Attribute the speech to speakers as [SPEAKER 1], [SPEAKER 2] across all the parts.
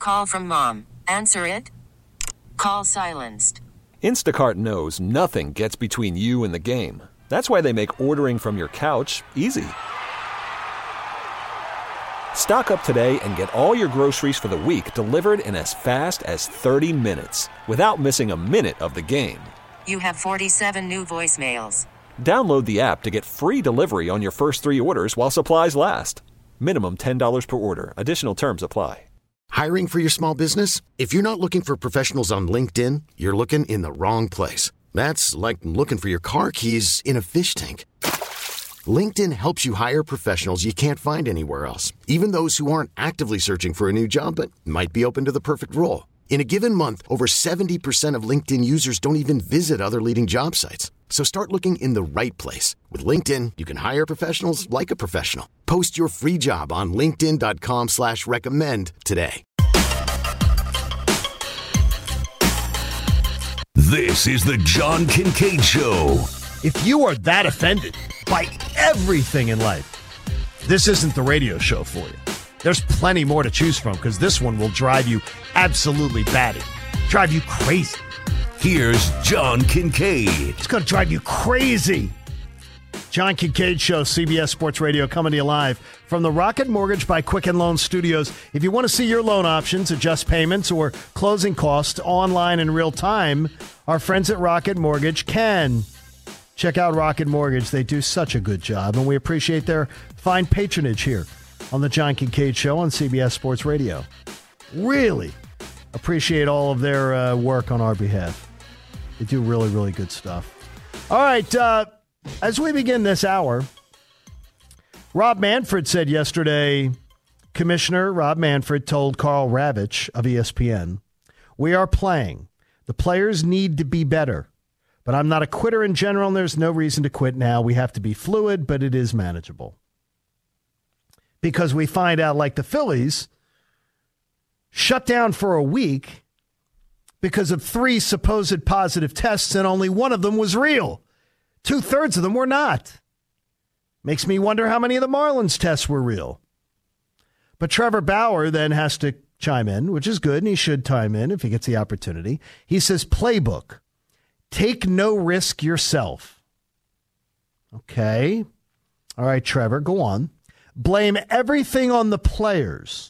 [SPEAKER 1] Call from mom. Answer it. Call silenced.
[SPEAKER 2] Instacart knows nothing gets between you and the game. That's why they make ordering from your couch easy. Stock up today and get all your groceries for the week delivered in as fast as 30 minutes without missing a minute of the game.
[SPEAKER 1] You have 47 new voicemails.
[SPEAKER 2] Download the app to get free delivery on your first 3 orders while supplies last. Minimum $10 per order. Additional terms apply.
[SPEAKER 3] Hiring for your small business? If you're not looking for professionals on LinkedIn, you're looking in the wrong place. That's like looking for your car keys in a fish tank. LinkedIn helps you hire professionals you can't find anywhere else, even those who aren't actively searching for a new job but might be open to the perfect role. In a given month, over 70% of LinkedIn users don't even visit other leading job sites. So start looking in the right place. With LinkedIn, you can hire professionals like a professional. Post your free job on linkedin.com/recommend today.
[SPEAKER 4] This is the John Kincaid Show.
[SPEAKER 5] If you are that offended by everything in life, this isn't the radio show for you. There's plenty more to choose from because this one will drive you absolutely batty, drive you crazy.
[SPEAKER 4] Here's John Kincaid.
[SPEAKER 5] It's going to drive you crazy. John Kincaid Show, CBS Sports Radio, coming to you live from the Rocket Mortgage by Quicken Loan Studios. If you want to see your loan options, adjust payments, or closing costs online in real time, our friends at Rocket Mortgage can. Check out Rocket Mortgage. They do such a good job, and we appreciate their fine patronage here on the John Kincaid Show on CBS Sports Radio. Really appreciate all of their work on our behalf. They do really, really good stuff. All right, as we begin this hour, Rob Manfred said yesterday, Commissioner Rob Manfred told Carl Ravitch of ESPN, "We are playing. The players need to be better. But I'm not a quitter in general, and there's no reason to quit now. We have to be fluid, but it is manageable." Because we find out, like the Phillies, shut down for a week because of 3 supposed positive tests, and only one of them was real. 2/3 of them were not. Makes me wonder how many of the Marlins tests were real. But Trevor Bauer then has to chime in, which is good, and he should chime in if he gets the opportunity. He says, playbook. Take no risk yourself. Okay. All right, Trevor, go on. Blame everything on the players.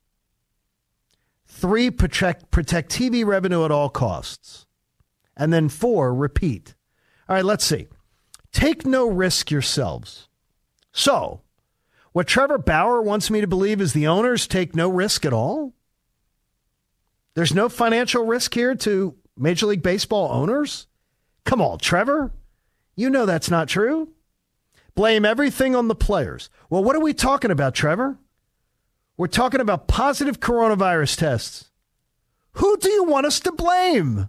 [SPEAKER 5] 3, protect TV revenue at all costs. And then 4, repeat. All right, let's see. Take no risk yourselves. So, what Trevor Bauer wants me to believe is the owners take no risk at all? There's no financial risk here to Major League Baseball owners? Come on, Trevor. You know that's not true. Blame everything on the players. Well, what are we talking about, Trevor? We're talking about positive coronavirus tests. Who do you want us to blame?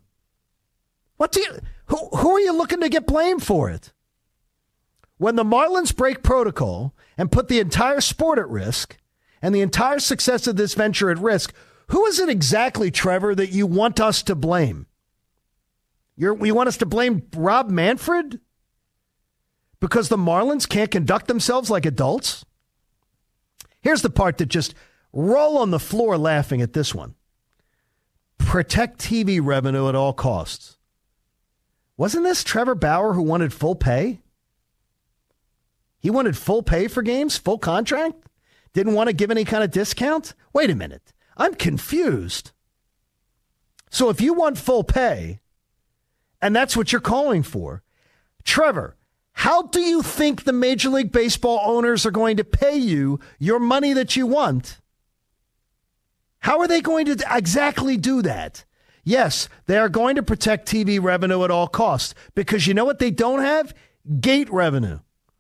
[SPEAKER 5] Who are you looking to get blamed for it? When the Marlins break protocol and put the entire sport at risk and the entire success of this venture at risk, who is it exactly, Trevor, that you want us to blame? You want us to blame Rob Manfred? Because the Marlins can't conduct themselves like adults? Here's the part that just roll on the floor laughing at this one. Protect TV revenue at all costs. Wasn't this Trevor Bauer who wanted full pay? He wanted full pay for games, full contract? Didn't want to give any kind of discount? Wait a minute. I'm confused. So if you want full pay, and that's what you're calling for, Trevor, how do you think the Major League Baseball owners are going to pay you your money that you want? How are they going to exactly do that? Yes, they are going to protect TV revenue at all costs because you know what they don't have? Gate revenue.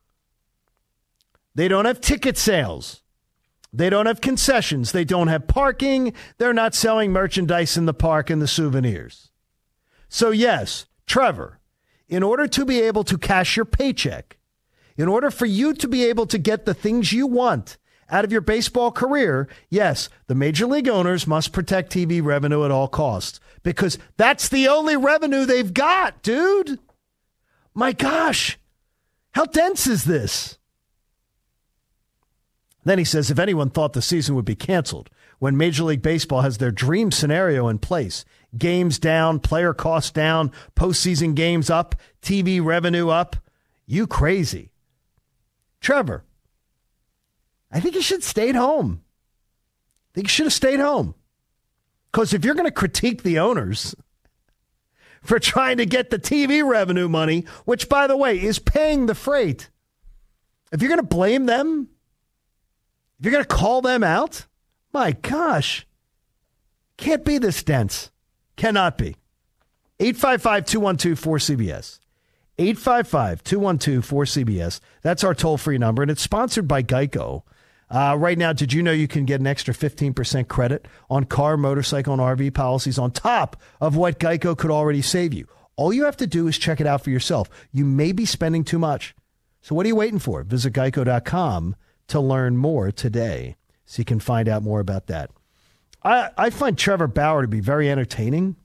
[SPEAKER 5] They don't have ticket sales. They don't have concessions. They don't have parking. They're not selling merchandise in the park and the souvenirs. So yes, Trevor, in order to be able to cash your paycheck, in order for you to be able to get the things you want out of your baseball career, yes, the major league owners must protect TV revenue at all costs because that's the only revenue they've got, dude. My gosh, how dense is this? Then he says, if anyone thought the season would be canceled, when Major League Baseball has their dream scenario in place. Games down, player costs down, postseason games up, TV revenue up. You crazy. Trevor, I think you should have stayed home. I think you should have stayed home. Because if you're going to critique the owners for trying to get the TV revenue money, which, by the way, is paying the freight, if you're going to blame them, if you're going to call them out, my gosh, can't be this dense. Cannot be. 855-212-4CBS. 855-212-4CBS. That's our toll-free number, and it's sponsored by Geico. Right now, did you know you can get an extra 15% credit on car, motorcycle, and RV policies on top of what Geico could already save you? All you have to do is check it out for yourself. You may be spending too much. So what are you waiting for? Visit geico.com to learn more today so you can find out more about that. I find Trevor Bauer to be very entertaining.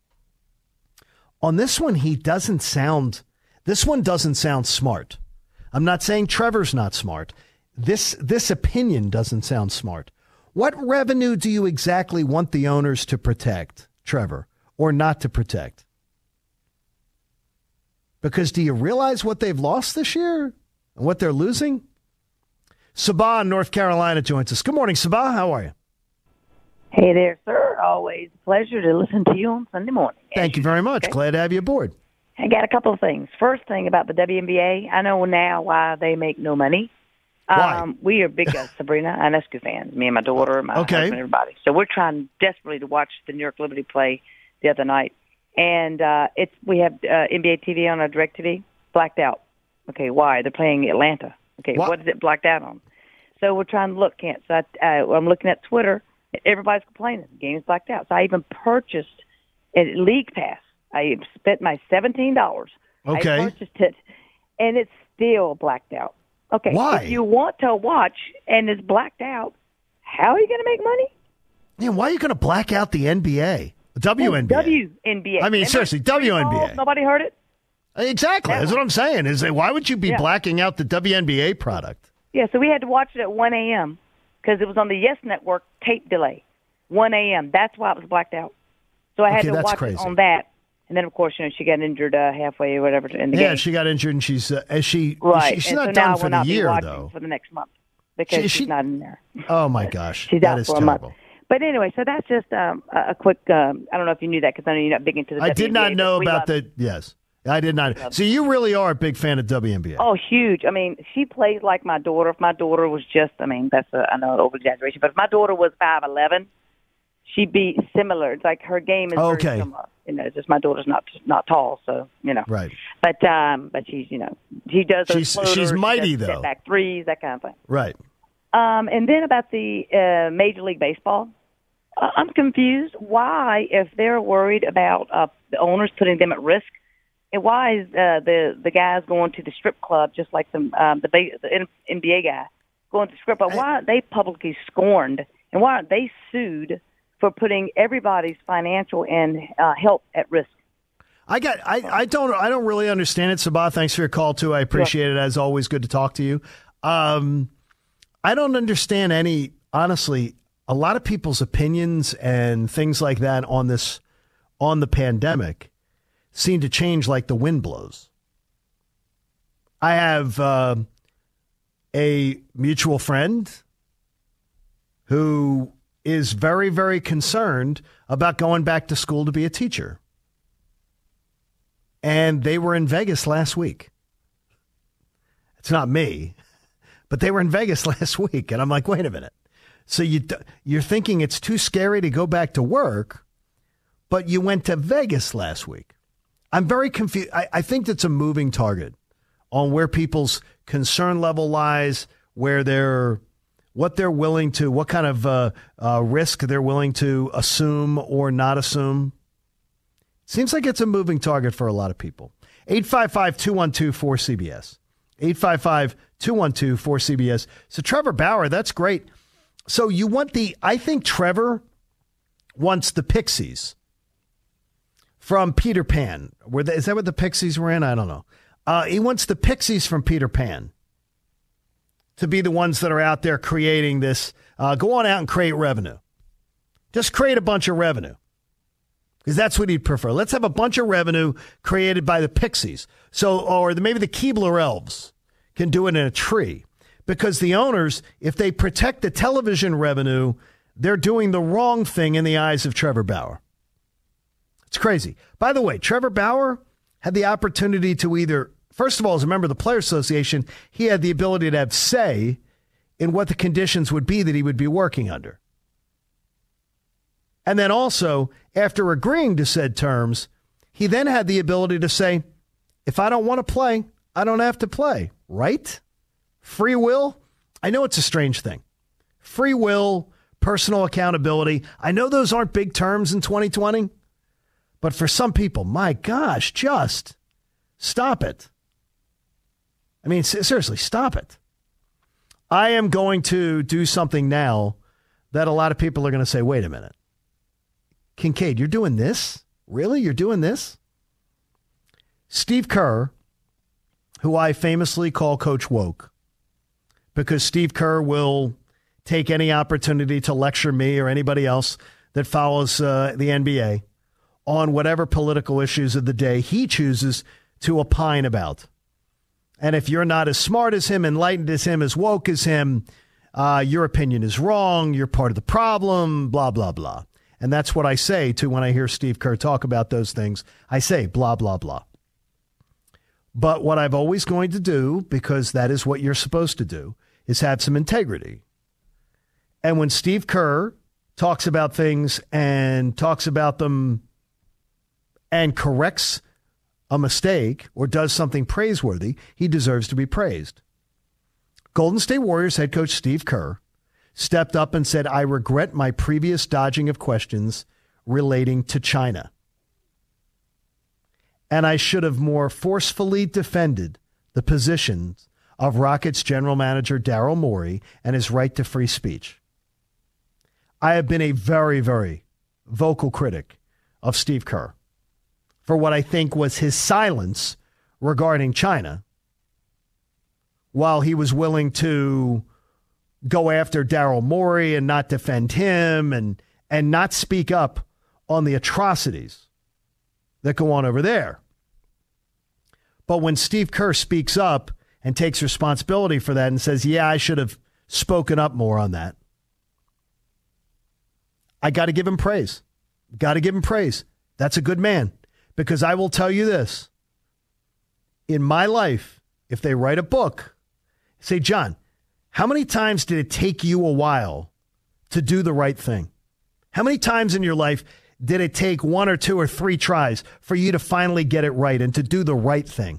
[SPEAKER 5] On this one, this one doesn't sound smart. I'm not saying Trevor's not smart. This opinion doesn't sound smart. What revenue do you exactly want the owners to protect, Trevor, or not to protect? Because do you realize what they've lost this year and what they're losing? Sabah in North Carolina joins us. Good morning, Sabah. How are you?
[SPEAKER 6] Hey there, sir. Always a pleasure to listen to you on Sunday morning.
[SPEAKER 5] Thank you very much. Okay. Glad to have you aboard.
[SPEAKER 6] I got a couple of things. First thing about the WNBA, I know now why they make no money.
[SPEAKER 5] Why?
[SPEAKER 6] We are big Sabrina Ionescu fans, me and my daughter, my husband, everybody. So we're trying desperately to watch the New York Liberty play the other night. And we have NBA TV on our DirecTV, blacked out. Okay, why? They're playing Atlanta. Okay, what is it blacked out on? So we're trying to look. So I'm looking at Twitter. Everybody's complaining. The game's blacked out. So I even purchased a League Pass. I spent my $17.
[SPEAKER 5] Okay.
[SPEAKER 6] I purchased it, and it's still blacked out. Okay.
[SPEAKER 5] Why?
[SPEAKER 6] If you want to watch and it's blacked out, how are you going to make money?
[SPEAKER 5] Man, why are you going to black out the NBA? The WNBA.
[SPEAKER 6] WNBA.
[SPEAKER 5] I mean, seriously, WNBA.
[SPEAKER 6] Nobody heard it?
[SPEAKER 5] Exactly. That's what I'm saying. Why would you be blacking out the WNBA product?
[SPEAKER 6] Yeah, so we had to watch it at 1 a.m. because it was on the Yes Network tape delay. 1 a.m. That's why it was blacked out. So I had to watch it on that. And then, of course, she got injured halfway or whatever in the game.
[SPEAKER 5] Yeah, she got injured, and she's not
[SPEAKER 6] so
[SPEAKER 5] done for the year, though.
[SPEAKER 6] For the next month because she's not in there.
[SPEAKER 5] Oh, my gosh.
[SPEAKER 6] She's
[SPEAKER 5] that
[SPEAKER 6] out
[SPEAKER 5] is
[SPEAKER 6] for
[SPEAKER 5] terrible.
[SPEAKER 6] a month. But anyway, so that's just a quick, I don't know if you knew that because I know you're not big into the WNBA.
[SPEAKER 5] I did not know about yes. I did not. So you really are a big fan of WNBA.
[SPEAKER 6] Oh, huge. I mean, she plays like my daughter. If my daughter was just, I know an over-exaggeration, but if my daughter was 5'11", she'd be similar. It's like her game is very similar. Just my daughter's not tall, so,
[SPEAKER 5] Right.
[SPEAKER 6] But she's, she does those floaters,
[SPEAKER 5] she's mighty,
[SPEAKER 6] she does
[SPEAKER 5] though.
[SPEAKER 6] Step-back threes, that kind of thing.
[SPEAKER 5] Right.
[SPEAKER 6] And then about the Major League Baseball, I'm confused. Why, if they're worried about the owners putting them at risk, and why is the guys going to the strip club just like the NBA guy going to the strip club? Why aren't they publicly scorned, and why aren't they sued for putting everybody's financial and health at risk?
[SPEAKER 5] I don't really understand it, Sabah. Thanks for your call too. I appreciate it. As always, good to talk to you. I don't understand honestly, a lot of people's opinions and things like that on the pandemic seem to change like the wind blows. I have a mutual friend who is very, very concerned about going back to school to be a teacher. And they were in Vegas last week. It's not me, but they were in Vegas last week. And I'm like, wait a minute. So you're thinking it's too scary to go back to work, but you went to Vegas last week. I'm very confused. I think that's a moving target on where people's concern level lies, what they're willing to, what kind of risk they're willing to assume or not assume. Seems like it's a moving target for a lot of people. 855-212-4CBS. 855-212-4CBS. So Trevor Bauer, that's great. So you want I think Trevor wants the Pixies from Peter Pan. Is that what the Pixies were in? I don't know. He wants the Pixies from Peter Pan to be the ones that are out there creating this. Go on out and create revenue. Just create a bunch of revenue. Because that's what he'd prefer. Let's have a bunch of revenue created by the Pixies. Or maybe the Keebler Elves can do it in a tree. Because the owners, if they protect the television revenue, they're doing the wrong thing in the eyes of Trevor Bauer. It's crazy. By the way, Trevor Bauer had the opportunity to either, first of all, as a member of the Players Association, he had the ability to have say in what the conditions would be that he would be working under. And then also, after agreeing to said terms, he then had the ability to say, if I don't want to play, I don't have to play, right? Free will? I know it's a strange thing. Free will, personal accountability. I know those aren't big terms in 2020, but for some people, my gosh, just stop it. I mean, seriously, stop it. I am going to do something now that a lot of people are going to say, wait a minute. Kincaid, you're doing this? Really? You're doing this? Steve Kerr, who I famously call Coach Woke, because Steve Kerr will take any opportunity to lecture me or anybody else that follows the NBA on whatever political issues of the day he chooses to opine about. And if you're not as smart as him, enlightened as him, as woke as him, your opinion is wrong, you're part of the problem, blah, blah, blah. And that's what I say to when I hear Steve Kerr talk about those things. I say blah, blah, blah. But what I've always going to do, because that is what you're supposed to do, is have some integrity. And when Steve Kerr talks about things and talks about them and corrects a mistake or does something praiseworthy, he deserves to be praised. Golden State Warriors head coach Steve Kerr stepped up and said, I regret my previous dodging of questions relating to China. And I should have more forcefully defended the positions of Rockets general manager Daryl Morey and his right to free speech. I have been a very, very vocal critic of Steve Kerr for what I think was his silence regarding China, while he was willing to go after Daryl Morey and not defend him and not speak up on the atrocities that go on over there. But when Steve Kerr speaks up and takes responsibility for that and says, yeah, I should have spoken up more on that, I got to give him praise. Got to give him praise. That's a good man. Because I will tell you this. In my life, if they write a book, say, John, how many times did it take you a while to do the right thing? How many times in your life did it take 1 or 2 or 3 tries for you to finally get it right and to do the right thing?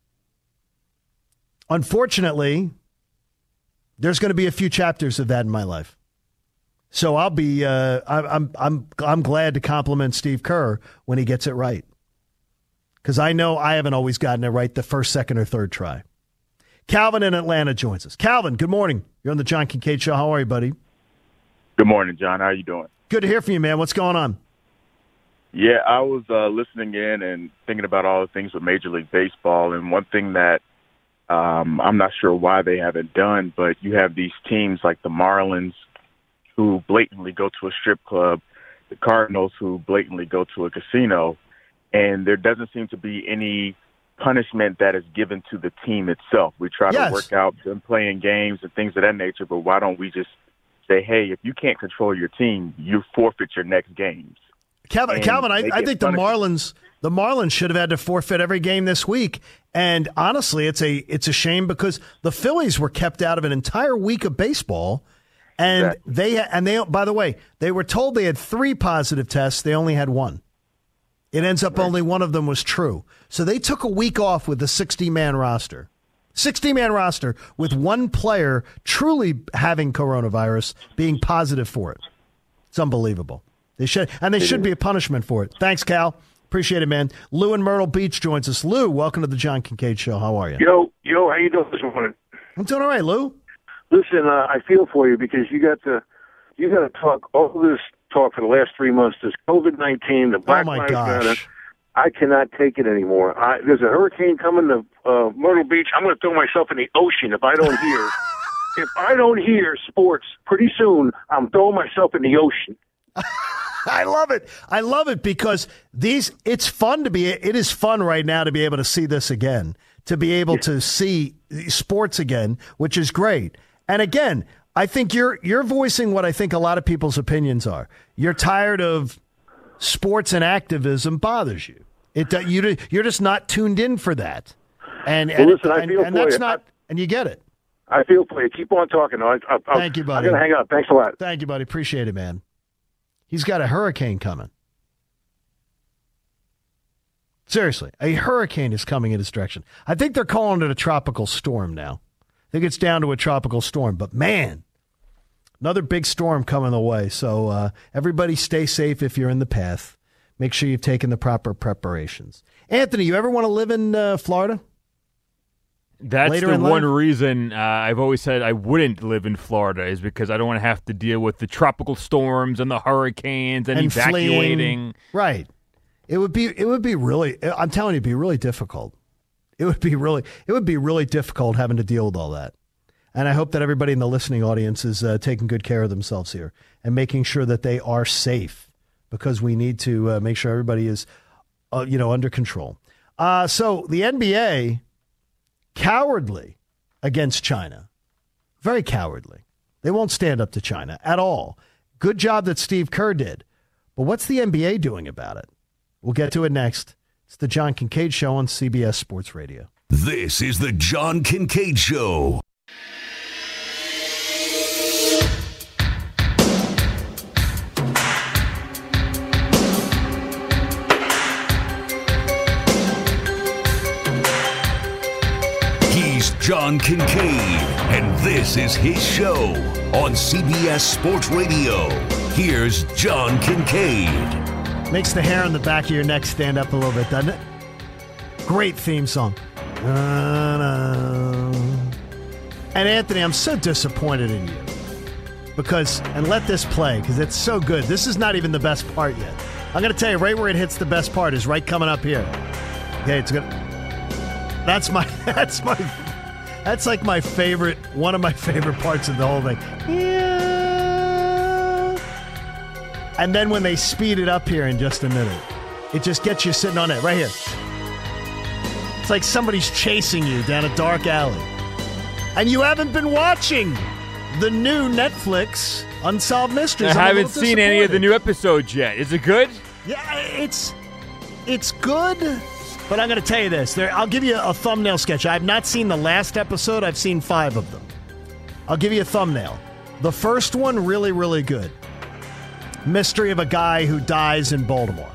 [SPEAKER 5] Unfortunately, there's going to be a few chapters of that in my life. So I'll be I'm glad to compliment Steve Kerr when he gets it right. Because I know I haven't always gotten it right the first, second, or third try. Calvin in Atlanta joins us. Calvin, good morning. You're on the John Kincaid Show. How are you, buddy?
[SPEAKER 7] Good morning, John. How are you doing?
[SPEAKER 5] Good to hear from you, man. What's going on?
[SPEAKER 7] Yeah, I was listening in and thinking about all the things with Major League Baseball, and one thing that I'm not sure why they haven't done, but you have these teams like the Marlins who blatantly go to a strip club, the Cardinals who blatantly go to a casino, and there doesn't seem to be any punishment that is given to the team itself. We try to work out them playing games and things of that nature, but why don't we just say, hey, if you can't control your team, you forfeit your next games.
[SPEAKER 5] Calvin, I think the Marlins should have had to forfeit every game this week. And honestly, it's a shame because the Phillies were kept out of an entire week of baseball. And they by the way, they were told they had 3 positive tests. They only had 1. It ends up only one of them was true. So they took a week off with the 60-man roster. 60-man roster with 1 player truly having coronavirus, being positive for it. It's unbelievable. They should be a punishment for it. Thanks, Cal. Appreciate it, man. Lou in Myrtle Beach joins us. Lou, welcome to the John Kincaid Show. How are you?
[SPEAKER 8] Yo, how you doing this morning?
[SPEAKER 5] I'm doing all right, Lou.
[SPEAKER 8] Listen, I feel for you because you got to talk all this talk for the last 3 months. This COVID-19, the Black Lives Matter. I cannot take it anymore. There's a hurricane coming to Myrtle Beach. I'm going to throw myself in the ocean if I don't hear. If I don't hear sports pretty soon, I'm throwing myself in the ocean.
[SPEAKER 5] I love it. I love it because it's fun it is fun right now to be able to see this again, to be able to see sports again, which is great. And again, I think you're voicing what I think a lot of people's opinions are. You're tired of sports and activism bothers you. You're just not tuned in for that. And
[SPEAKER 8] listen, I feel for you.
[SPEAKER 5] And you get it.
[SPEAKER 8] I feel for you. Keep on talking.
[SPEAKER 5] Thank you, buddy.
[SPEAKER 8] I'm going to hang up. Thanks a lot.
[SPEAKER 5] Thank you, buddy. Appreciate it, man. He's got a hurricane coming. Seriously, a hurricane is coming in his direction. I think they're calling it a tropical storm now. I think it's down to a tropical storm. But, man, another big storm coming the way. So everybody stay safe if you're in the path. Make sure you've taken the proper preparations. Anthony, you ever want to live in Florida?
[SPEAKER 9] That's later the one reason I've always said I wouldn't live in Florida is because I don't want to have to deal with the tropical storms and the hurricanes and evacuating.
[SPEAKER 5] Fleeing. Right. It would be really, I'm telling you, it'd be really difficult. It would be really difficult having to deal with all that. And I hope that everybody in the listening audience is taking good care of themselves here and making sure that they are safe, because we need to make sure everybody is, under control. So the NBA, cowardly against China, very cowardly. They won't stand up to China at all. Good job that Steve Kerr did. But what's the NBA doing about it? We'll get to it next. It's the John Kincade Show on CBS Sports Radio.
[SPEAKER 4] This is the John Kincade Show. He's John Kincade, and this is his show on CBS Sports Radio. Here's John Kincade.
[SPEAKER 5] Makes the hair on the back of your neck stand up a little bit, doesn't it? Great theme song. And Anthony, I'm so disappointed in you. And let this play, because it's so good. This is not even the best part yet. I'm going to tell you, right where it hits the best part is right coming up here. Okay, it's good. That's like my favorite, one of my favorite parts of the whole thing. Yeah. And then when they speed it up here in just a minute, it just gets you sitting on it right here. It's like somebody's chasing you down a dark alley. And you haven't been watching the new Netflix Unsolved Mysteries.
[SPEAKER 9] I haven't seen any of the new episodes yet. Is it good?
[SPEAKER 5] Yeah, it's good, but I'm going to tell you this. I'll give you a thumbnail sketch. I have not seen the last episode. I've seen 5 of them. I'll give you a thumbnail. The first one, really, really good. Mystery of a guy who dies in Baltimore.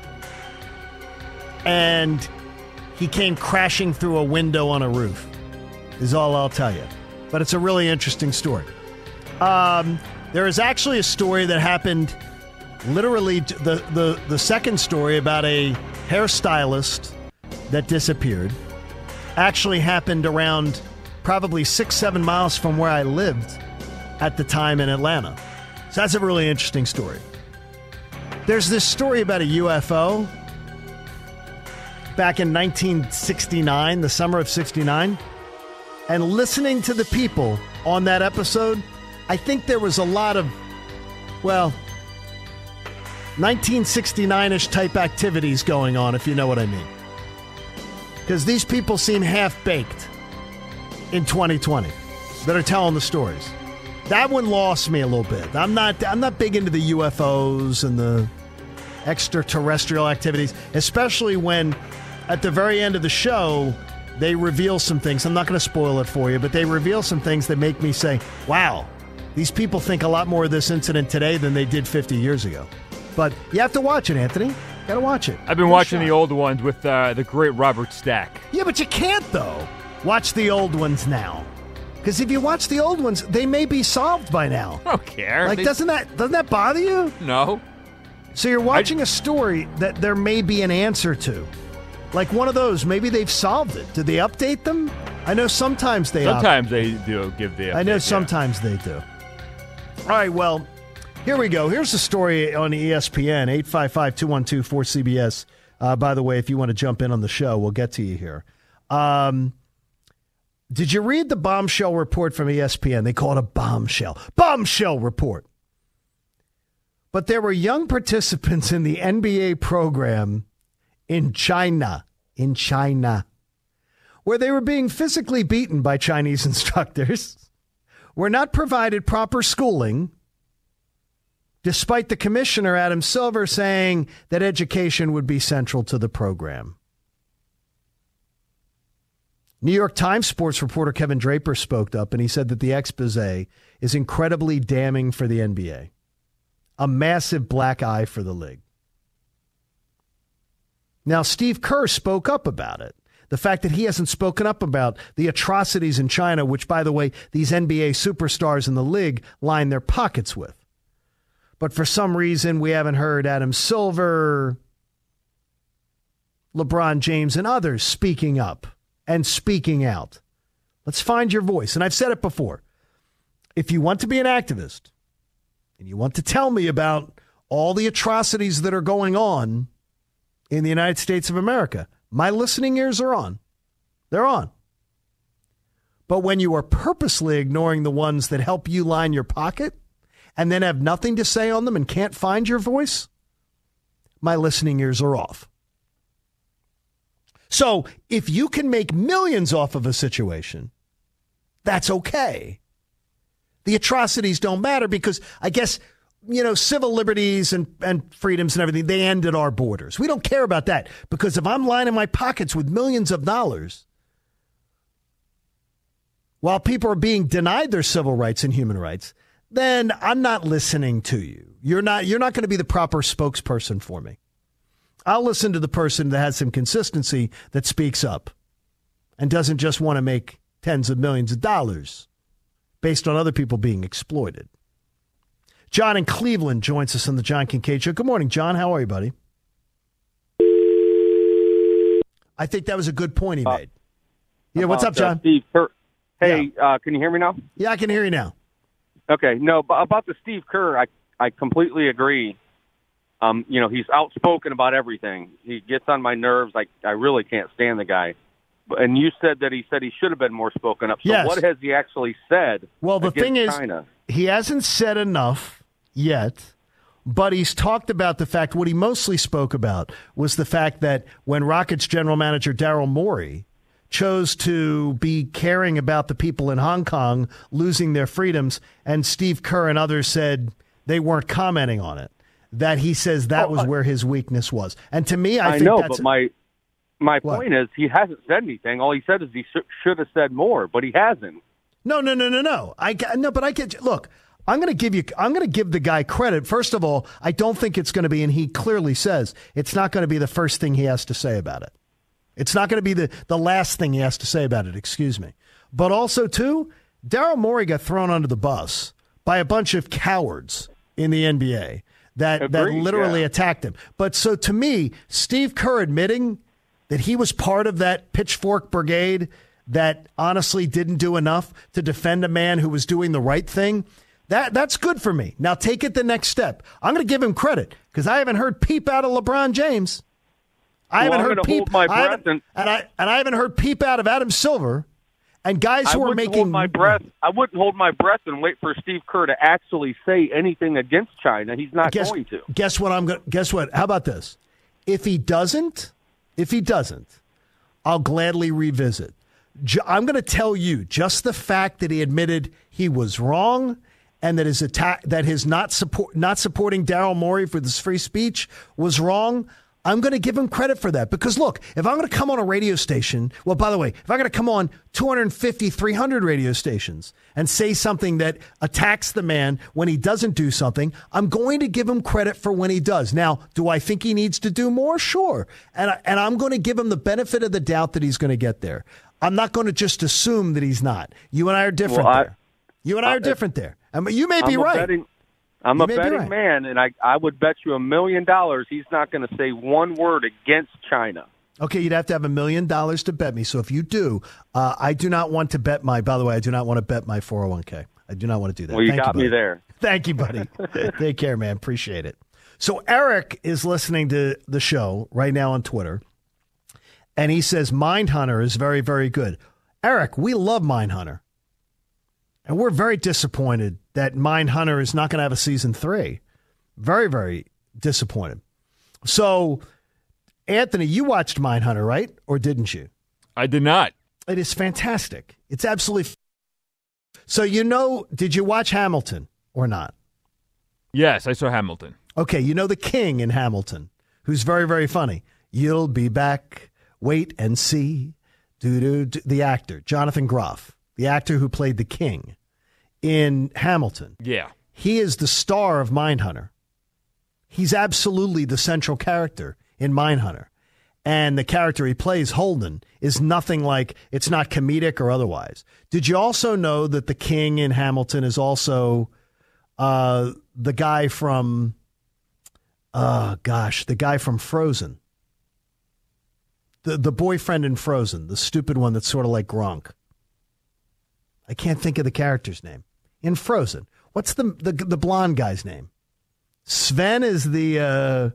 [SPEAKER 5] And he came crashing through a window on a roof, is all I'll tell you. But it's a really interesting story. There is actually a story that happened, literally the second story about a hairstylist that disappeared. Actually happened around probably 6-7 miles from where I lived at the time in Atlanta. So that's a really interesting story. There's this story about a UFO back in 1969, the summer of 69. And listening to the people on that episode, I think there was a lot of, 1969-ish type activities going on, if you know what I mean. Because these people seem half-baked in 2020 that are telling the stories. That one lost me a little bit. I'm not big into the UFOs and the extraterrestrial activities, especially when at the very end of the show they reveal some things. I'm not going to spoil it for you, but they reveal some things that make me say, wow, these people think a lot more of this incident today than they did 50 years ago. But you have to watch it, Anthony. Got to watch it.
[SPEAKER 9] I've been watching the old ones with the great Robert Stack.
[SPEAKER 5] Yeah, but you can't, though, watch the old ones now. Because if you watch the old ones, they may be solved by now.
[SPEAKER 9] I don't care.
[SPEAKER 5] Like, doesn't that bother you?
[SPEAKER 9] No.
[SPEAKER 5] So you're watching a story that there may be an answer to. Like one of those, maybe they've solved it. Did they update them? I know sometimes they
[SPEAKER 9] do give the update.
[SPEAKER 5] I know sometimes they do. All right, well, here we go. Here's the story on ESPN, 855-212-4CBS. By the way, if you want to jump in on the show, we'll get to you here. Did you read the bombshell report from ESPN? They call it a bombshell. Bombshell report. But there were young participants in the NBA program in China, where they were being physically beaten by Chinese instructors, were not provided proper schooling, despite the commissioner, Adam Silver, saying that education would be central to the program. New York Times sports reporter Kevin Draper spoke up, and he said that the expose is incredibly damning for the NBA. A massive black eye for the league. Now, Steve Kerr spoke up about it. The fact that he hasn't spoken up about the atrocities in China, which, by the way, these NBA superstars in the league line their pockets with. But for some reason, we haven't heard Adam Silver, LeBron James, and others speaking up and speaking out. Let's find your voice. And I've said it before. If you want to be an activist and you want to tell me about all the atrocities that are going on in the United States of America, my listening ears are on. They're on. But when you are purposely ignoring the ones that help you line your pocket and then have nothing to say on them and can't find your voice, my listening ears are off. So if you can make millions off of a situation, that's okay. The atrocities don't matter because I guess, civil liberties and freedoms and everything, they end at our borders. We don't care about that because if I'm lining my pockets with millions of dollars while people are being denied their civil rights and human rights, then I'm not listening to you. You're not going to be the proper spokesperson for me. I'll listen to the person that has some consistency, that speaks up and doesn't just want to make tens of millions of dollars based on other people being exploited. John in Cleveland joins us on the John Kincade Show. Good morning, John. How are you, buddy? I think that was a good point he made. Yeah, what's up, John?
[SPEAKER 10] Steve Kerr. Hey, can you hear me now?
[SPEAKER 5] Yeah, I can hear you now.
[SPEAKER 10] Okay, no, but about the Steve Kerr, I completely agree. He's outspoken about everything. He gets on my nerves. I really can't stand the guy. And you said he should have been more spoken up. So
[SPEAKER 5] yes.
[SPEAKER 10] What has he actually said?
[SPEAKER 5] Well, the thing is,
[SPEAKER 10] China?
[SPEAKER 5] He hasn't said enough yet, but he's talked about the fact, what he mostly spoke about was the fact that when Rockets general manager Daryl Morey chose to be caring about the people in Hong Kong losing their freedoms, and Steve Kerr and others said they weren't commenting on it, that he says that was where his weakness was. And to me, I think
[SPEAKER 10] know,
[SPEAKER 5] that's...
[SPEAKER 10] but my point is he hasn't said anything. All he said is he should have said more, but he hasn't.
[SPEAKER 5] No. But I get... Look, I'm going to give the guy credit. First of all, I don't think it's going to be, and he clearly says, it's not going to be the first thing he has to say about it. It's not going to be the last thing he has to say about it, excuse me. But also, too, Daryl Morey got thrown under the bus by a bunch of cowards in the NBA that literally attacked him. But so to me, Steve Kerr admitting that he was part of that pitchfork brigade that honestly didn't do enough to defend a man who was doing the right thing, that's good for me. Now take it the next step. I'm going to give him credit because I haven't heard peep out of LeBron James. I haven't heard peep. I haven't heard peep out of Adam Silver and guys who are making.
[SPEAKER 10] I wouldn't hold my breath and wait for Steve Kerr to actually say anything against China. He's not going to.
[SPEAKER 5] Guess what? How about this? If he doesn't, I'll gladly revisit. I'm going to tell you just the fact that he admitted he was wrong and that his not supporting Daryl Morey for this free speech was wrong. I'm going to give him credit for that because, look, if I'm going to come on a radio station, well, by the way, if I'm going to come on 250, 300 radio stations and say something that attacks the man when he doesn't do something, I'm going to give him credit for when he does. Now, do I think he needs to do more? Sure. And I'm going to give him the benefit of the doubt that he's going to get there. I'm not going to just assume that he's not. You and I are different there. You and I are different there. I mean, you may be right.
[SPEAKER 10] I'm a betting man, and I would bet you $1 million he's not going to say one word against China.
[SPEAKER 5] Okay, you'd have to have $1 million to bet me. So if you do, I do not want to bet I do not want to bet my 401k. I do not want to do that.
[SPEAKER 10] Well, you got me there.
[SPEAKER 5] Thank you, buddy. Take care, man. Appreciate it. So Eric is listening to the show right now on Twitter, and he says Mindhunter is very, very good. Eric, we love Mindhunter. And we're very disappointed that Mindhunter is not going to have a season 3. Very, very disappointed. So, Anthony, you watched Mindhunter, right? Or didn't you?
[SPEAKER 9] I did not.
[SPEAKER 5] It is fantastic. It's absolutely So, did you watch Hamilton or not?
[SPEAKER 9] Yes, I saw Hamilton.
[SPEAKER 5] Okay, you know the king in Hamilton, who's very, very funny. You'll be back, wait and see. The actor, Jonathan Groff, the actor who played the king in Hamilton.
[SPEAKER 9] Yeah.
[SPEAKER 5] He is the star of Mindhunter. He's absolutely the central character in Mindhunter. And the character he plays, Holden, is nothing like, it's not comedic or otherwise. Did you also know that the king in Hamilton is also the guy from, the guy from Frozen? The boyfriend in Frozen, the stupid one that's sort of like Gronk. I can't think of the character's name. In Frozen. What's the blonde guy's name? Sven is the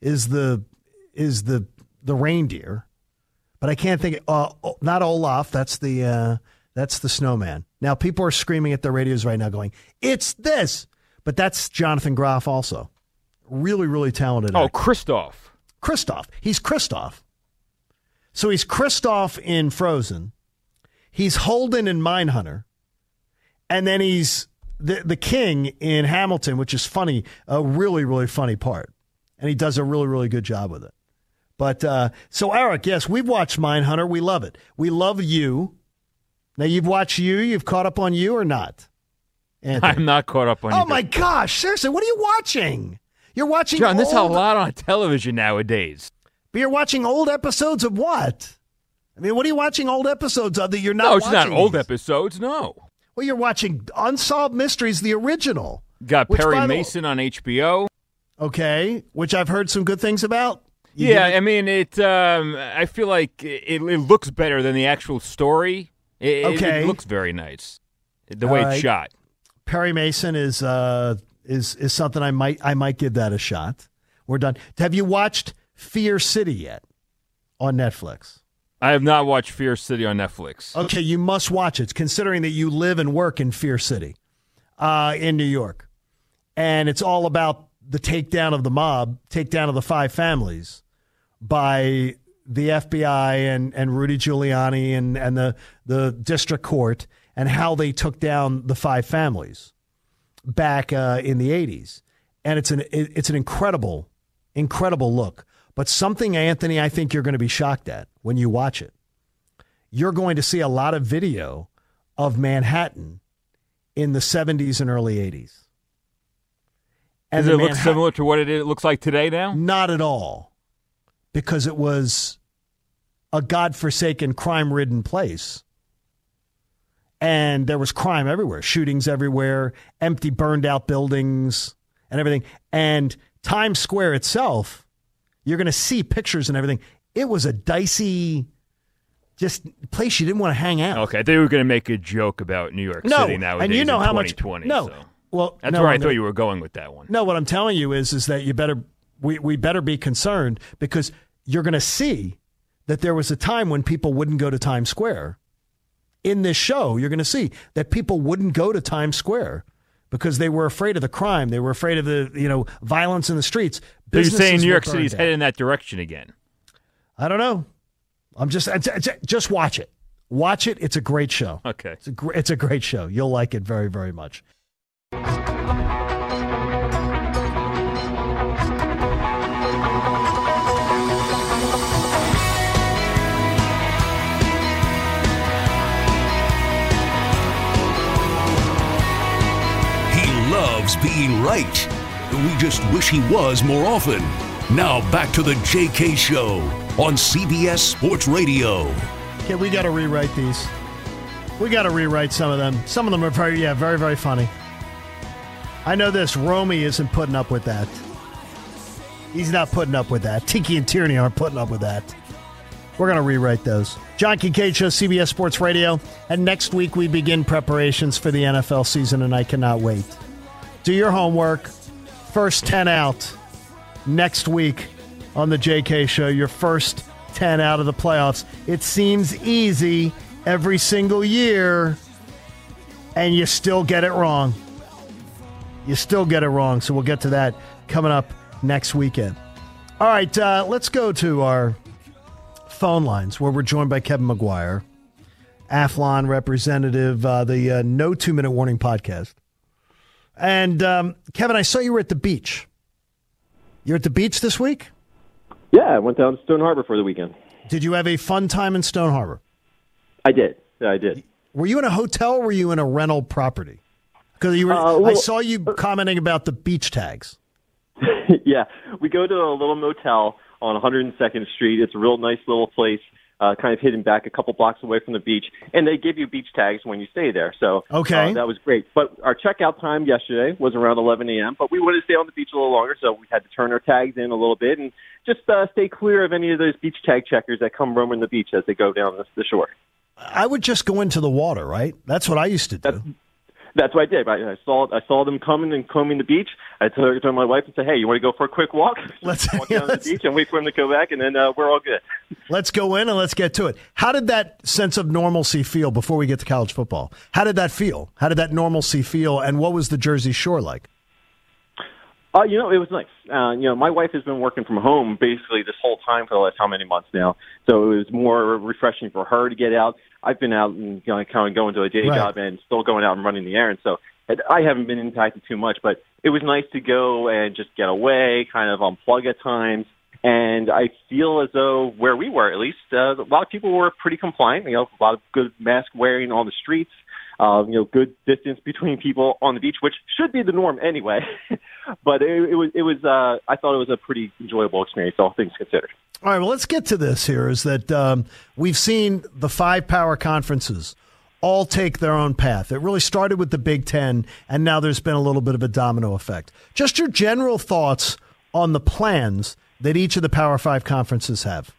[SPEAKER 5] reindeer, but I can't think. Not Olaf. That's the snowman. Now people are screaming at their radios right now, going, "It's this!" But that's Jonathan Groff, also really, really talented.
[SPEAKER 9] Oh, Kristoff.
[SPEAKER 5] He's Kristoff. So he's Kristoff in Frozen. He's Holden in Mindhunter, and then he's the king in Hamilton, which is funny, a really, really funny part, and he does a really, really good job with it. But so, Eric, yes, we've watched Mindhunter. We love it. We love You. Now, you've watched You. You've caught up on You or not? Anthony?
[SPEAKER 9] I'm not caught up on You.
[SPEAKER 5] Oh, my gosh. Seriously, what are you watching? You're watching
[SPEAKER 9] John, there's a lot on television nowadays.
[SPEAKER 5] But you're watching old episodes of what? I mean, what are you watching old episodes of that you're not watching?
[SPEAKER 9] No, it's not old episodes, no.
[SPEAKER 5] Well, you're watching Unsolved Mysteries, the original.
[SPEAKER 9] Got Perry Mason on HBO.
[SPEAKER 5] Okay, which I've heard some good things about.
[SPEAKER 9] I mean, I feel like it looks better than the actual story. It looks very nice, the way it's shot.
[SPEAKER 5] Perry Mason is something I might give that a shot. We're done. Have you watched Fear City yet on Netflix?
[SPEAKER 9] I have not watched Fear City on Netflix.
[SPEAKER 5] Okay, you must watch it, considering that you live and work in Fear City in New York. And it's all about the takedown of the mob, takedown of the 5 families by the FBI and Rudy Giuliani and the district court, and how they took down the 5 families back in the 80s. And it's an incredible, incredible look. But something, Anthony, I think you're going to be shocked at when you watch it. You're going to see a lot of video of Manhattan in the 70s and early 80s. And
[SPEAKER 9] does it look similar to what it looks like today now?
[SPEAKER 5] Not at all. Because it was a godforsaken, crime-ridden place. And there was crime everywhere, shootings everywhere, empty, burned-out buildings and everything. And Times Square itself, you're going to see pictures and everything. It was a dicey, just place you didn't want to hang out.
[SPEAKER 9] Okay, they were going to make a joke about New York City nowadays.
[SPEAKER 5] And you know how
[SPEAKER 9] 2020,
[SPEAKER 5] much. No,
[SPEAKER 9] so.
[SPEAKER 5] Well,
[SPEAKER 9] that's where I thought you were going with that one.
[SPEAKER 5] No, what I'm telling you is that you better we better be concerned, because you're going to see that there was a time when people wouldn't go to Times Square. In this show, you're going to see that people wouldn't go to Times Square because they were afraid of the crime. They were afraid of the violence in the streets.
[SPEAKER 9] So you're saying New York City's headed in that direction again?
[SPEAKER 5] I don't know. I'm just watch it. Watch it. It's a great show.
[SPEAKER 9] Okay.
[SPEAKER 5] It's a great show. You'll like it very, very much.
[SPEAKER 4] Being right. We just wish he was more often. Now back to the JK Show on CBS Sports Radio.
[SPEAKER 5] Okay, we got to rewrite these. We got to rewrite some of them. Some of them are very, very, very funny. I know this. Romy isn't putting up with that. He's not putting up with that. Tiki and Tierney aren't putting up with that. We're going to rewrite those. John Kincaid Show, CBS Sports Radio. And next week we begin preparations for the NFL season, and I cannot wait. Do your homework. First 10 out next week on the JK Show. Your first 10 out of the playoffs. It seems easy every single year, and you still get it wrong. You still get it wrong, so we'll get to that coming up next weekend. All right, let's go to our phone lines where we're joined by Kevin McGuire, Athlon representative, the No 2 Minute Warning podcast. And Kevin, I saw you were at the beach. You're at the beach this week?
[SPEAKER 11] Yeah, I went down to Stone Harbor for the weekend.
[SPEAKER 5] Did you have a fun time in Stone Harbor?
[SPEAKER 11] I did. Yeah, I did.
[SPEAKER 5] Were you in a hotel or were you in a rental property? Because I saw you commenting about the beach tags.
[SPEAKER 11] Yeah, we go to a little motel on 102nd Street. It's a real nice little place, kind of hidden back a couple blocks away from the beach, and they give you beach tags when you stay there. So that was great. But our checkout time yesterday was around 11 a.m., but we wanted to stay on the beach a little longer, so we had to turn our tags in a little bit and just stay clear of any of those beach tag checkers that come roaming the beach as they go down the shore.
[SPEAKER 5] I would just go into the water, right? That's what I used to do.
[SPEAKER 11] That's what I did. I saw them coming and combing the beach. I told my wife and said, "Hey, you want to go for a quick walk? Let's walk down the beach and wait for them to go back, and then we're all good."
[SPEAKER 5] Let's go in and let's get to it. How did that sense of normalcy feel before we get to college football? How did that feel? How did that normalcy feel, and what was the Jersey Shore like?
[SPEAKER 11] It was nice. My wife has been working from home basically this whole time for the last how many months now. So it was more refreshing for her to get out. I've been out and kind of going to a day job and still going out and running the errands. So I haven't been impacted too much, but it was nice to go and just get away, kind of unplug at times. And I feel as though where we were, at least, a lot of people were pretty compliant. A lot of good mask wearing on the streets. Good distance between people on the beach, which should be the norm anyway. But it was. I thought it was a pretty enjoyable experience, all things considered.
[SPEAKER 5] All right, well, let's get to this here, is that we've seen the 5 power conferences all take their own path. It really started with the Big Ten, and now there's been a little bit of a domino effect. Just your general thoughts on the plans that each of the Power 5 conferences have.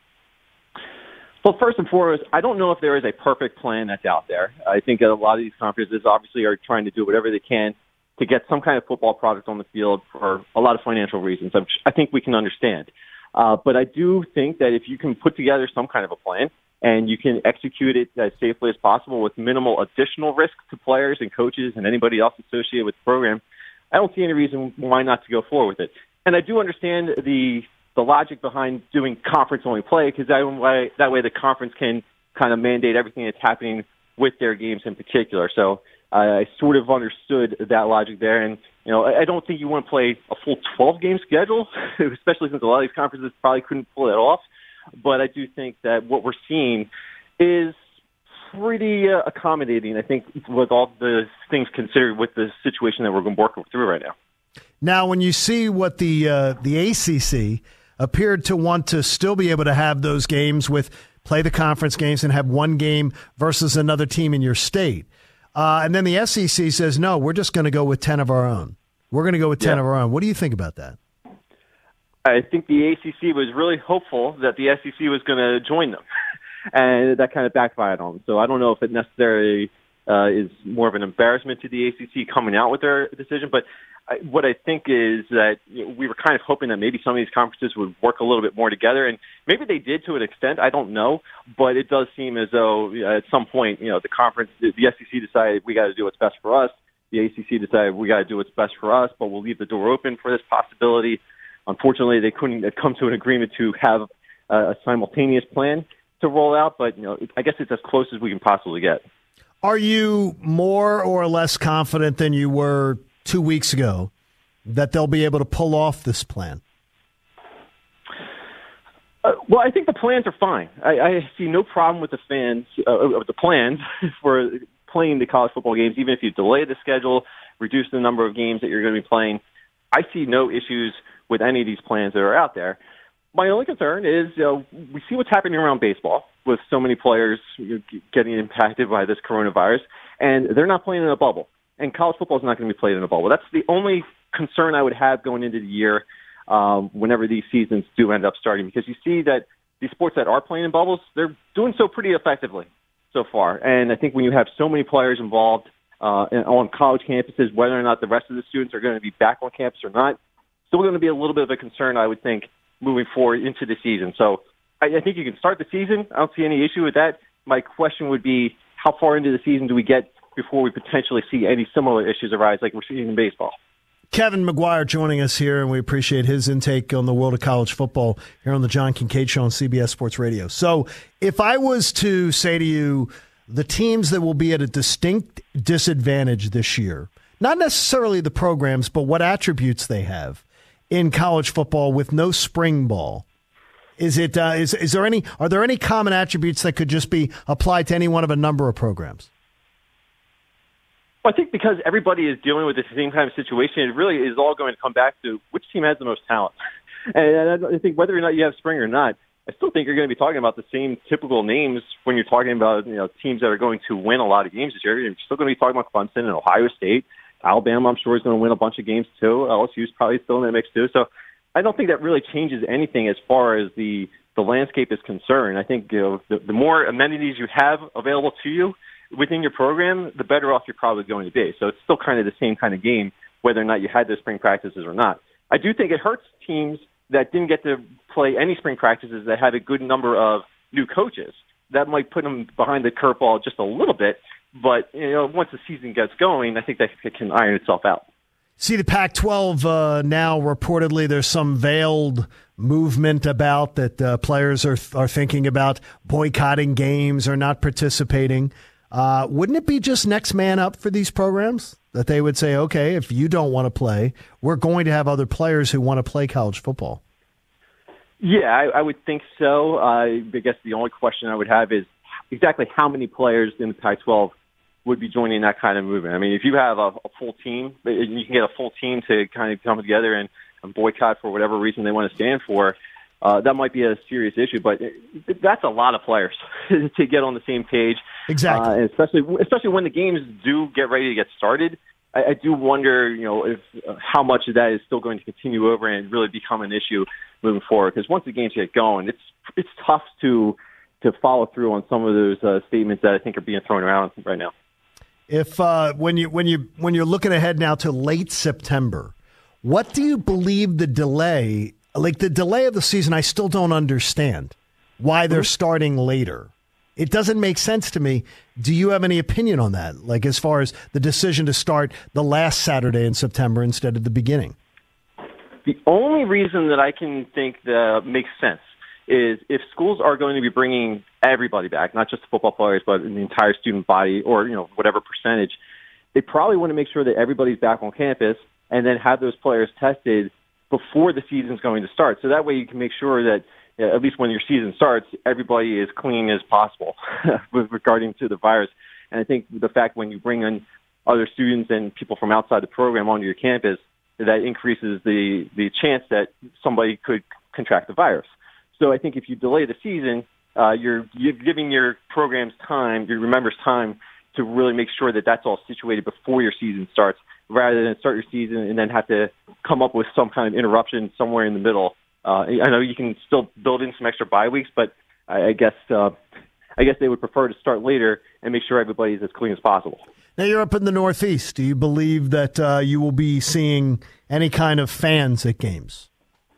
[SPEAKER 11] Well, first and foremost, I don't know if there is a perfect plan that's out there. I think a lot of these conferences obviously are trying to do whatever they can to get some kind of football product on the field for a lot of financial reasons. I think we can understand. But I do think that if you can put together some kind of a plan and you can execute it as safely as possible with minimal additional risk to players and coaches and anybody else associated with the program, I don't see any reason why not to go forward with it. And I do understand the logic behind doing conference-only play, because that way the conference can kind of mandate everything that's happening with their games in particular. So I sort of understood that logic there. And, I don't think you want to play a full 12-game schedule, especially since a lot of these conferences probably couldn't pull it off. But I do think that what we're seeing is pretty accommodating, I think, with all the things considered with the situation that we're going to work through right now.
[SPEAKER 5] Now, when you see what the ACC appeared to want to still be able to have those games with play the conference games and have one game versus another team in your state. And then the SEC says, no, we're just going to go with 10 of our own. We're going to go with 10 of our own. What do you think about that?
[SPEAKER 11] I think the ACC was really hopeful that the SEC was going to join them, and that kind of backfired on them. So I don't know if it necessarily is more of an embarrassment to the ACC coming out with their decision, but what I think is that we were kind of hoping that maybe some of these conferences would work a little bit more together, and maybe they did to an extent. I don't know, but it does seem as though at some point, the SEC decided we got to do what's best for us. The ACC decided we got to do what's best for us, but we'll leave the door open for this possibility. Unfortunately, they couldn't come to an agreement to have a simultaneous plan to roll out, but I guess it's as close as we can possibly get.
[SPEAKER 5] Are you more or less confident than you were 2 weeks ago that they'll be able to pull off this plan?
[SPEAKER 11] Well, I think the plans are fine. I see no problem with the plans for playing the college football games, even if you delay the schedule, reduce the number of games that you're going to be playing. I see no issues with any of these plans that are out there. My only concern is we see what's happening around baseball with so many players getting impacted by this coronavirus, and they're not playing in a bubble. And college football is not going to be played in a bubble. That's the only concern I would have going into the year whenever these seasons do end up starting, because you see that these sports that are playing in bubbles, they're doing so pretty effectively so far. And I think when you have so many players involved on college campuses, whether or not the rest of the students are going to be back on campus or not, still going to be a little bit of a concern, I would think, moving forward into the season. So I think you can start the season. I don't see any issue with that. My question would be, how far into the season do we get before we potentially see any similar issues arise like we're seeing in baseball?
[SPEAKER 5] Kevin McGuire joining us here, and we appreciate his intake on the world of college football here on the John Kincaid Show on CBS Sports Radio. So if I was to say to you the teams that will be at a distinct disadvantage this year, not necessarily the programs, but what attributes they have in college football with no spring ball, are there any common attributes that could just be applied to any one of a number of programs?
[SPEAKER 11] Well, I think because everybody is dealing with the same kind of situation, it really is all going to come back to which team has the most talent. And I think whether or not you have spring or not, I still think you're going to be talking about the same typical names when you're talking about teams that are going to win a lot of games this year. You're still going to be talking about Clemson and Ohio State. Alabama, I'm sure, is going to win a bunch of games too. LSU is probably still in that mix too. So I don't think that really changes anything as far as the landscape is concerned. I think the more amenities you have available to you within your program, the better off you're probably going to be. So it's still kind of the same kind of game, whether or not you had those spring practices or not. I do think it hurts teams that didn't get to play any spring practices that had a good number of new coaches. That might put them behind the curveball just a little bit. But once the season gets going, I think that it can iron itself out.
[SPEAKER 5] See, the Pac-12 now reportedly there's some veiled movement about that players are thinking about boycotting games or not participating. Wouldn't it be just next man up for these programs that they would say, okay, if you don't want to play, we're going to have other players who want to play college football?
[SPEAKER 11] Yeah, I would think so. I guess the only question I would have is exactly how many players in the Pac-12 would be joining that kind of movement. I mean, if you have a full team, you can get a full team to kind of come together and boycott for whatever reason they want to stand for, that might be a serious issue. But that's a lot of players to get on the same page.
[SPEAKER 5] Exactly.
[SPEAKER 11] Especially when the games do get ready to get started. I do wonder, if how much of that is still going to continue over and really become an issue moving forward. Because once the games get going, it's tough to follow through on some of those statements that I think are being thrown around right now.
[SPEAKER 5] If when you're looking ahead now to late September, what do you believe the delay of the season? I still don't understand why they're starting later. It doesn't make sense to me. Do you have any opinion on that? Like as far as the decision to start the last Saturday in September instead of the beginning?
[SPEAKER 11] The only reason that I can think that makes sense is if schools are going to be bringing everybody back, not just the football players, but the entire student body or, whatever percentage, they probably want to make sure that everybody's back on campus and then have those players tested before the season's going to start. So that way you can make sure that at least when your season starts, everybody is clean as possible with regarding to the virus. And I think the fact when you bring in other students and people from outside the program onto your campus, that increases the chance that somebody could contract the virus. So I think if you delay the season, you're giving your programs time, your members time to really make sure that that's all situated before your season starts, rather than start your season and then have to come up with some kind of interruption somewhere in the middle. I know you can still build in some extra bye weeks, but I guess they would prefer to start later and make sure everybody's as clean as possible.
[SPEAKER 5] Now you're up in the Northeast. Do you believe that you will be seeing any kind of fans at games?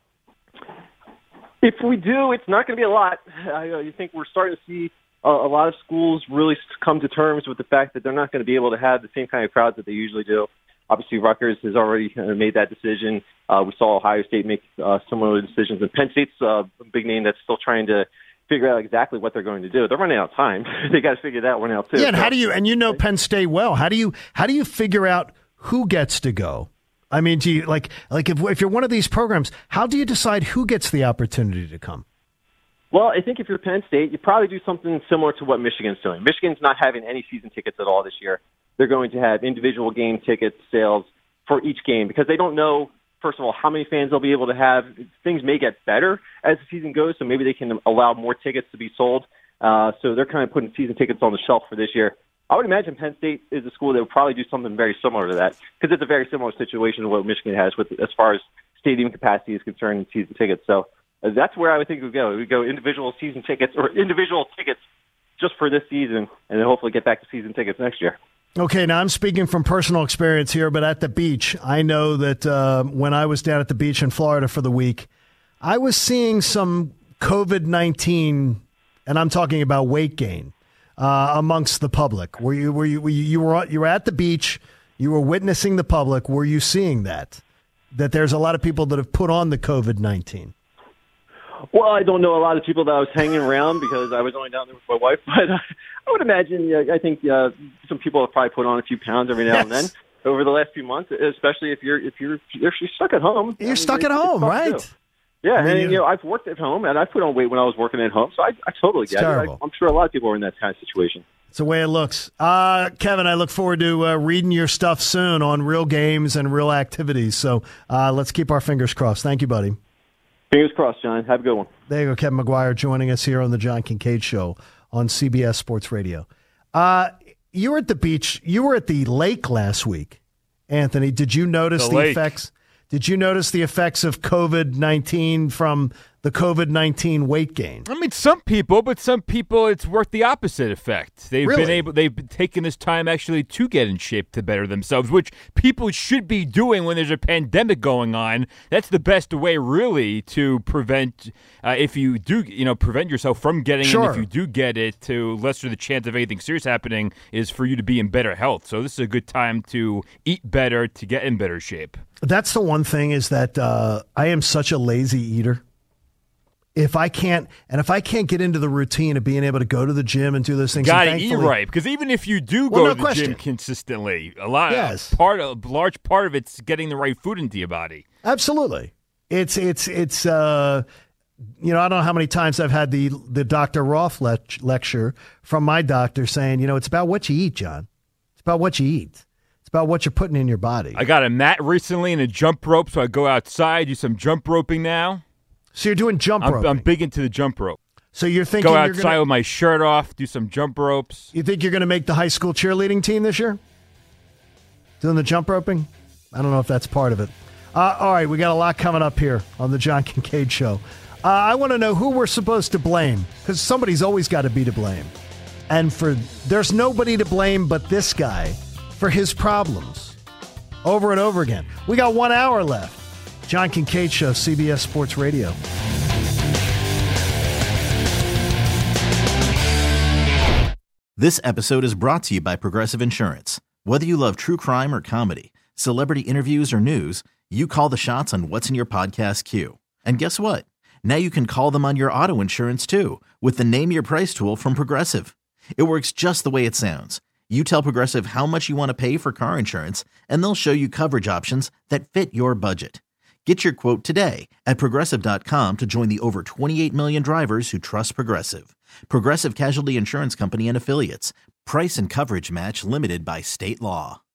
[SPEAKER 11] If we do, it's not going to be a lot. I think we're starting to see a lot of schools really come to terms with the fact that they're not going to be able to have the same kind of crowds that they usually do. Obviously, Rutgers has already made that decision. We saw Ohio State make similar decisions. And Penn State's a big name that's still trying to figure out exactly what they're going to do. They're running out of time. They got to figure that one out too.
[SPEAKER 5] Yeah, and how do you? And you know Penn State well. How do you figure out who gets to go? I mean, do you like if you're one of these programs, how do you decide who gets the opportunity to come?
[SPEAKER 11] Well, I think if you're Penn State, you probably do something similar to what Michigan's doing. Michigan's not having any season tickets at all this year. They're going to have individual game ticket sales for each game because they don't know, first of all, how many fans they'll be able to have. Things may get better as the season goes, so maybe they can allow more tickets to be sold. So they're kind of putting season tickets on the shelf for this year. I would imagine Penn State is a school that would probably do something very similar to that because it's a very similar situation to what Michigan has with as far as stadium capacity is concerned and season tickets. So that's where I would think we would go. We go individual season tickets or individual tickets just for this season and then hopefully get back to season tickets next year.
[SPEAKER 5] Okay, now I'm speaking from personal experience here, but at the beach, I know that when I was down at the beach in Florida for the week, I was seeing some COVID-19, and I'm talking about weight gain, amongst the public. You were at the beach, You were witnessing the public. Were you seeing that there's a lot of people that have put on the COVID-19?
[SPEAKER 11] Well, I don't know a lot of people that I was hanging around because I was only down there with my wife. But I would imagine, I think some people have probably put on a few pounds every now and then over the last few months, especially if you're stuck at home.
[SPEAKER 5] You're stuck at home, right?
[SPEAKER 11] Too. Yeah, I mean, I've worked at home, and I put on weight when I was working at home, so I totally get it. I'm sure a lot of people are in that kind of situation.
[SPEAKER 5] It's the way it looks. Kevin, I look forward to reading your stuff soon on real games and real activities. So let's keep our fingers crossed. Thank you, buddy.
[SPEAKER 11] Fingers crossed, John. Have a good one.
[SPEAKER 5] There you go, Kevin McGuire joining us here on the John Kincaid Show on CBS Sports Radio. You were at the beach. You were at the lake last week, Anthony. Did you notice the effects? Did you notice the effects of COVID-19 from the COVID-19 weight gain?
[SPEAKER 9] I mean, some people, it's worked the opposite effect. They've been taking this time actually to get in shape to better themselves, which people should be doing when there's a pandemic going on. That's the best way, really, to prevent, if you do, prevent yourself from getting it. If you do get it, to lesser the chance of anything serious happening, is for you to be in better health. So this is a good time to eat better, to get in better shape.
[SPEAKER 5] That's the one thing is that I am such a lazy eater. If I can't get into the routine of being able to go to the gym and do those things,
[SPEAKER 9] gotta eat right, because even if you do go to the gym consistently, a large part of it's getting the right food into your body.
[SPEAKER 5] Absolutely, it's I don't know how many times I've had the Dr. Roth lecture from my doctor saying, it's about what you eat, John. It's about what you eat. About what you're putting in your body.
[SPEAKER 9] I got a mat recently and a jump rope, so I go outside, do some jump roping now.
[SPEAKER 5] So you're doing jump roping?
[SPEAKER 9] I'm big into the jump rope.
[SPEAKER 5] So you're thinking
[SPEAKER 9] go outside with my shirt off, do some jump ropes.
[SPEAKER 5] You think you're going to make the high school cheerleading team this year? Doing the jump roping? I don't know if that's part of it. All right, we got a lot coming up here on the John Kincaid Show. I want to know who we're supposed to blame, because somebody's always got to be to blame. And there's nobody to blame but this guy for his problems over and over again. We got 1 hour left. John Kincaid Show, CBS Sports Radio.
[SPEAKER 12] This episode is brought to you by Progressive Insurance. Whether you love true crime or comedy, celebrity interviews or news, you call the shots on what's in your podcast queue. And guess what? Now you can call them on your auto insurance too with the Name Your Price tool from Progressive. It works just the way it sounds. You tell Progressive how much you want to pay for car insurance, and they'll show you coverage options that fit your budget. Get your quote today at Progressive.com to join the over 28 million drivers who trust Progressive. Progressive Casualty Insurance Company and Affiliates. Price and coverage match limited by state law.